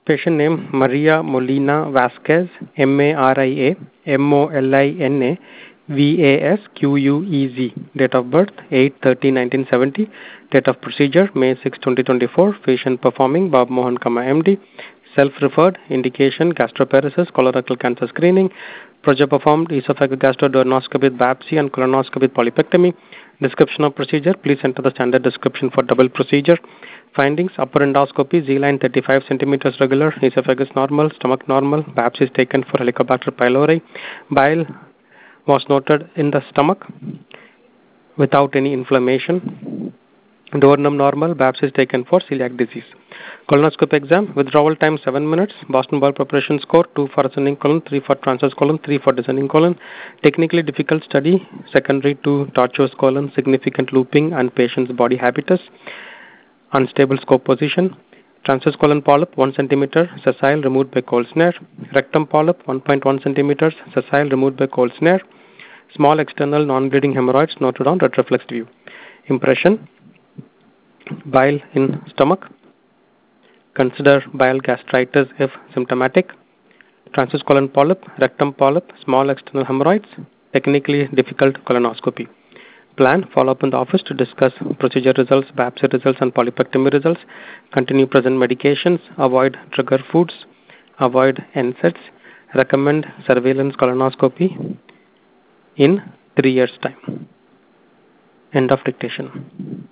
Patient name Maria Molina Vasquez, Maria Molina Vasquez. Date of birth 8/30/1970. Date of procedure May 6, 2024. Patient performing Bob Mohan, MD. Self-referred. Indication gastroparesis, colorectal cancer screening. Project performed esophageal gastroduodenoscopy with biopsy and colonoscopy with polypectomy. Description of procedure. Please enter the standard description for double procedure. Findings: upper endoscopy, Z-line 35 centimeters regular, esophagus normal, stomach normal, biopsy is taken for Helicobacter pylori. Bile was noted in the stomach without any inflammation. Duodenum normal, biopsy is taken for celiac disease. Colonoscopy exam, withdrawal time 7 minutes. Boston bowel preparation score 2 for ascending colon, 3 for transverse colon, 3 for descending colon. Technically difficult study, secondary to tortuous colon, significant looping, and patient's body habitus. Unstable scope position. Transverse colon polyp 1 centimeter, sessile, removed by cold snare. Rectum polyp 1.1 centimeters, sessile, removed by cold snare. Small external non-bleeding hemorrhoids noted on retroflexed view. Impression: bile in stomach. Consider bile gastritis if symptomatic. Transverse colon polyp, rectum polyp, small external hemorrhoids. Technically difficult colonoscopy. Plan: follow up in the office to discuss procedure results, biopsy results, and polypectomy results. Continue present medications. Avoid trigger foods. Avoid NSAIDs. Recommend surveillance colonoscopy in 3 years' time. End of dictation.